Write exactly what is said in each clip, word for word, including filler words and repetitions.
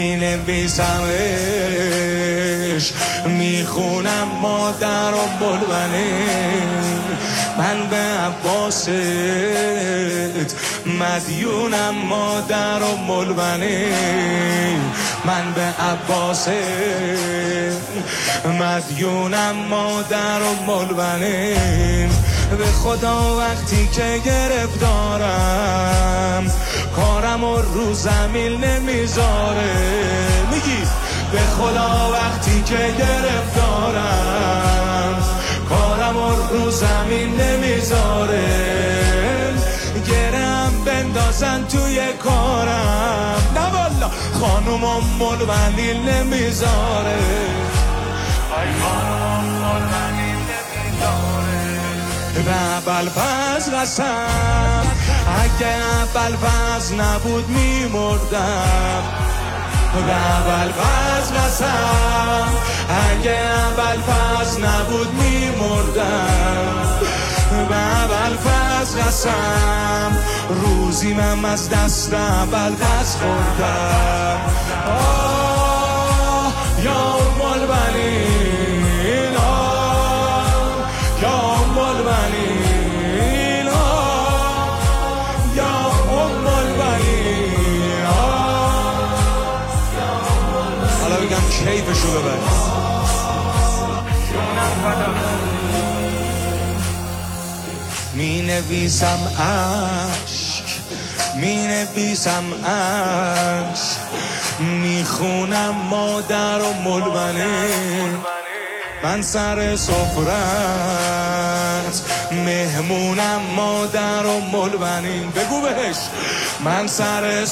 مینویسمش میخونم مادر و بلبنه من به عباست مدیونم مادر و ملبنه من به عباست مدیونم مادر و ملبنه به خدا وقتی که گرفتارم کارم و رو زمین نمیذاره میگی به خدا وقتی که گرفتارم کارم و رو زمین نمیذاره گرم بندازن توی کارم نه والا خانوم و ملبنی نمیذاره ای خانوم ملبنی نمیذاره به ابوالفضل قسم اگه ابوالفضل نبود میمردم به ابوالفضل قسم اگه ابوالفضل نبود میمردم به ابوالفضل قسم روزی من از دست ابوالفضل خوردم آه یا ملبنی یا ملبنی کیفشو ببر می نویسم عشق می نویسم عشق می خونم مادر و ملبنه من سر سفرت مهمونم مادر و ملبنین بگو بهش من سر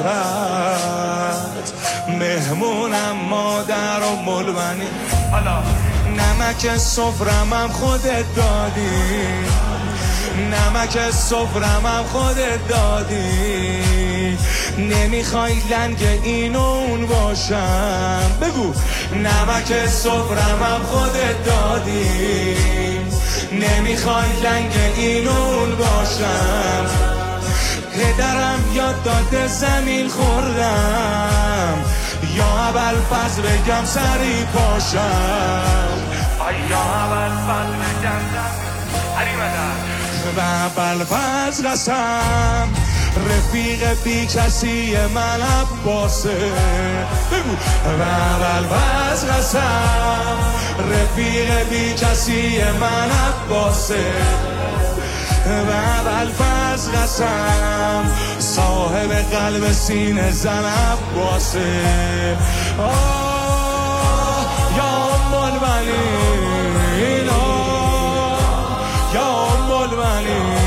سفرت مهمونم مادر و ملبنین نمک سفرمم خودت دادی نمک سفرمم خودت دادی نمیخوای لنگ این و اون باشم بگو نمک سفرمم خودت دادی نمیخوای لنگ این و اون باشم پدرم یاد داده زمین خوردم یا ابوالفضل بگم سری پاشم یا ابوالفضل بگم سری به ابوالفضل قسم رفیق بی کسی من عباسه بگو به ابوالفضل قسم رفیق بی کسی من عباسه به ابوالفضل قسم صاحب قلب سینه زن عباسه آه یا ملبنی یا ملبنی